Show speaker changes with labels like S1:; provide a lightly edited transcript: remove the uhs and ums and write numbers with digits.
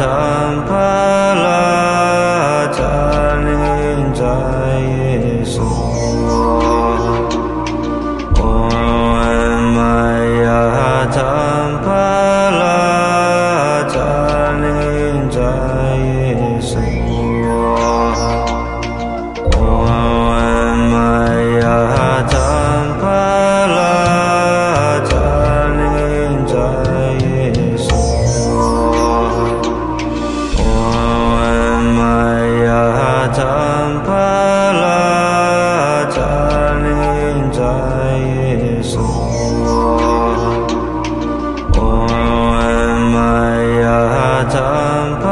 S1: ธรรมพาลาจาริงใจเยซูโอมายาธรรมพาลาจาริงใจเยซูโอมายาธรรมพาลาจาริงใจเยซูโอมายาธรรมพาลาจาริงใจเยซูโอมายาธรรมพ